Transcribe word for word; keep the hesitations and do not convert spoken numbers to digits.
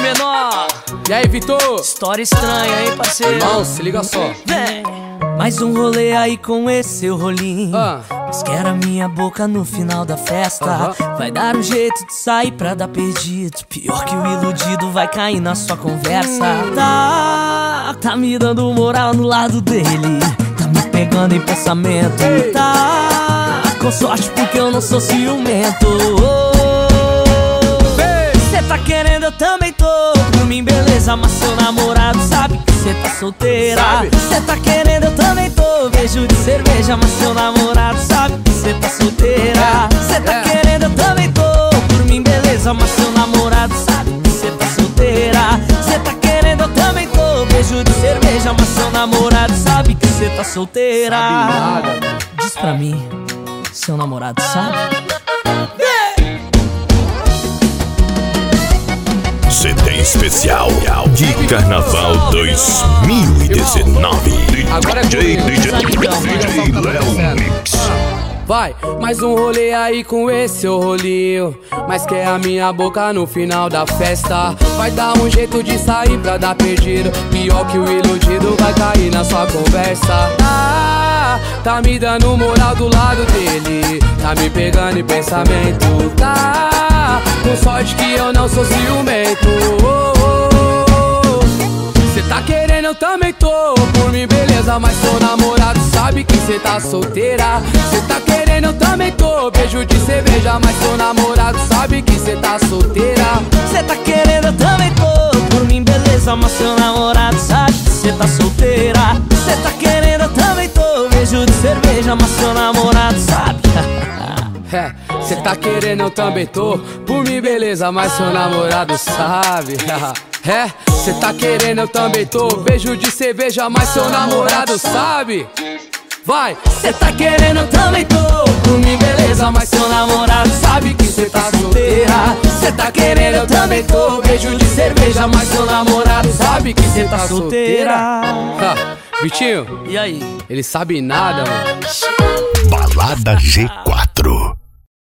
menor. E aí, Vitor? História estranha, hein, parceiro? Irmão, se liga só. Vem. Mais um rolê aí com esse seu rolinho. Ah. Mas quer a minha boca no final da festa. Uh-huh. Vai dar um jeito de sair pra dar perdido. Pior que o iludido vai cair na sua conversa. Hum. Tá, tá me dando moral no lado dele. Tá me pegando em pensamento. Ei. Tá com sorte porque eu não sou ciumento. Cê tá querendo, eu também tô. Por mim, beleza, mas seu namorado sabe que cê tá solteira. Cê tá querendo, eu também tô. Beijo de cerveja, mas seu namorado sabe que cê tá solteira. Cê tá é. querendo, eu também tô. Por mim, beleza, mas seu namorado sabe que cê tá solteira. Cê tá querendo, eu também tô. Beijo de cerveja, mas seu namorado sabe que cê tá solteira. Sabe nada. Diz pra mim, seu namorado sabe? C D especial de Carnaval dois mil e dezenove. Agora é D J, comigo. D J, D J Léo Mix. Vai, mais um rolê aí com esse seu rolinho. Mas quer a minha boca no final da festa. Vai dar um jeito de sair pra dar perdido. Pior que o iludido vai cair na sua conversa. Ah, tá me dando moral do lado dele. Tá me pegando em pensamento. Tá com sorte que eu não sou ciumento. oh, oh, oh. Cê tá querendo, eu também tô. Por mim, beleza, mas seu namorado sabe que cê tá solteira. Cê tá querendo, eu também tô. Beijo de cerveja, mas seu namorado sabe que cê tá solteira. Cê tá querendo, eu também tô. Por mim, beleza, mas seu namorado sabe que cê tá solteira. Cê tá querendo, eu também tô. Beijo de cerveja, mas seu namorado sabe. É, cê tá querendo, eu também tô. Por mim, beleza, mas seu namorado sabe. É, cê tá querendo, eu também tô. Beijo de cerveja, mas seu namorado sabe. Vai, cê tá querendo, eu também tô. Por mim, beleza, mas seu namorado sabe que cê tá solteira. Cê tá querendo, eu também tô. Beijo de cerveja, mas seu namorado sabe que cê tá solteira. Ha, Vitinho, E aí? ele sabe nada, mano. Balada G